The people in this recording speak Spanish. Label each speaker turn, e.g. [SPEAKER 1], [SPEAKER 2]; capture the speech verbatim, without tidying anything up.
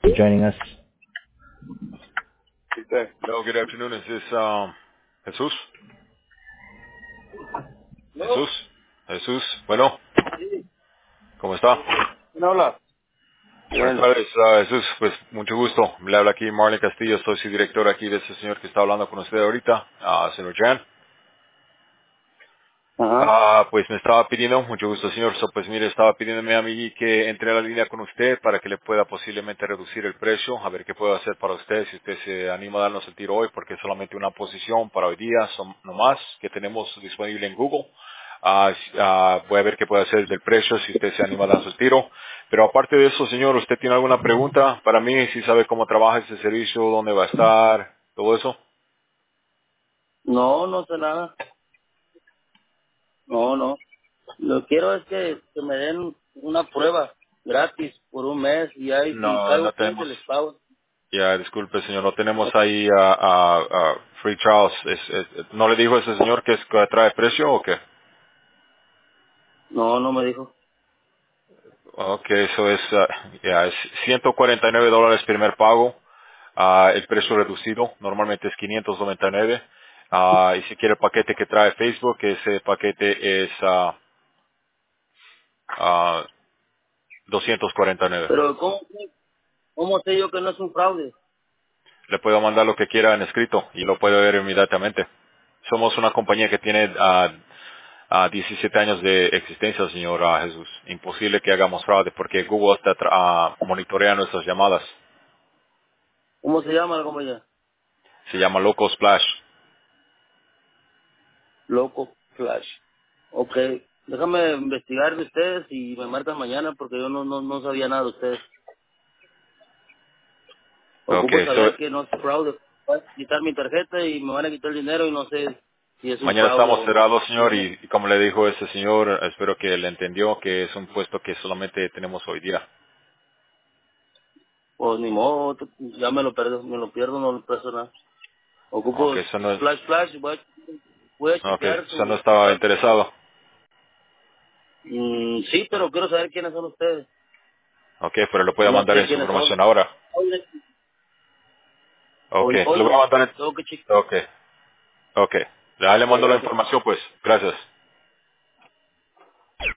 [SPEAKER 1] joining us.
[SPEAKER 2] Hello, good afternoon. Is this um, Jesús?
[SPEAKER 3] ¿No?
[SPEAKER 2] Jesús. Jesús. Bueno, ¿cómo está?
[SPEAKER 3] ¿Quién habla?
[SPEAKER 2] Buenas
[SPEAKER 3] Bien.
[SPEAKER 2] tardes, ah, Jesús. Pues mucho gusto. Le habla aquí Marley Castillo. Soy su director aquí de ese señor que está hablando con usted ahorita, ah, señor Jan.
[SPEAKER 3] Ajá.
[SPEAKER 2] Ah, pues me estaba pidiendo, mucho gusto señor, so, pues mire, estaba pidiéndome a mí que entre a la línea con usted para que le pueda posiblemente reducir el precio, a ver qué puedo hacer para usted, si usted se anima a darnos el tiro hoy, porque es solamente una posición para hoy día, son nomás, que tenemos disponible en Google. Ah, s- ah, voy a ver qué puede hacer del precio, si usted se anima a darnos el tiro. Pero aparte de eso, señor, ¿usted tiene alguna pregunta para mí? Si sabe cómo trabaja ese servicio, dónde va a estar, todo eso.
[SPEAKER 3] No, no sé nada. No, no. Lo que quiero es que, que me den una prueba gratis por un mes y ahí si
[SPEAKER 2] No,
[SPEAKER 3] cargo
[SPEAKER 2] no
[SPEAKER 3] quince
[SPEAKER 2] tenemos.
[SPEAKER 3] les pago.
[SPEAKER 2] Ya, disculpe, señor, no tenemos ahí a, a, a free trials. Es- es- ¿No le dijo ese señor que, es, que trae precio o qué?
[SPEAKER 3] No, no me dijo.
[SPEAKER 2] Ok, eso es, ah, ya, es ciento cuarenta y nueve dólares primer pago. Ah, el precio reducido normalmente es quinientos noventa y nueve. Ah, y si quiere el paquete que trae Facebook, ese paquete es ah, ah, doscientos cuarenta y nueve.
[SPEAKER 3] Pero ¿cómo, cómo sé yo que no es un fraude?
[SPEAKER 2] Le puedo mandar lo que quiera en escrito y lo puede ver inmediatamente. Somos una compañía que tiene ah, a diecisiete años de existencia, señor ah, Jesús. Imposible que hagamos fraude porque Google está tra- ah, monitorea nuestras llamadas.
[SPEAKER 3] ¿Cómo se llama la compañía?
[SPEAKER 2] Se llama Loco Splash.
[SPEAKER 3] Loco Flash. Ok. Déjame investigar de ustedes y me marcan mañana porque yo no, no, no sabía nada de ustedes. Ocupo
[SPEAKER 2] Okay, so,
[SPEAKER 3] saber que no es fraude. Van a quitar mi tarjeta y me van a quitar el dinero y no sé si es un
[SPEAKER 2] mañana
[SPEAKER 3] fraude
[SPEAKER 2] estamos
[SPEAKER 3] o no.
[SPEAKER 2] cerrados, señor, y, y como le dijo ese señor, espero que le entendió que es un puesto que solamente tenemos hoy día.
[SPEAKER 3] Pues ni modo, t- ya me lo pierdo, me lo pierdo, no lo presto nada. Ocupo
[SPEAKER 2] Okay, eso no es,
[SPEAKER 3] Flash Flash, voy a, voy a
[SPEAKER 2] okay,
[SPEAKER 3] chequear
[SPEAKER 2] eso no
[SPEAKER 3] su...
[SPEAKER 2] estaba interesado.
[SPEAKER 3] Mm, sí, pero quiero saber quiénes son ustedes.
[SPEAKER 2] Okay, pero lo puedo
[SPEAKER 3] No
[SPEAKER 2] mandar
[SPEAKER 3] sé
[SPEAKER 2] en su
[SPEAKER 3] quiénes son.
[SPEAKER 2] información ahora.
[SPEAKER 3] Hoy,
[SPEAKER 2] Okay,
[SPEAKER 3] hoy
[SPEAKER 2] lo voy a
[SPEAKER 3] no,
[SPEAKER 2] mandar en,
[SPEAKER 3] tengo que chequear.
[SPEAKER 2] okay, okay. Ya le
[SPEAKER 3] Ok,
[SPEAKER 2] mando la
[SPEAKER 3] gracias.
[SPEAKER 2] información, pues. Gracias.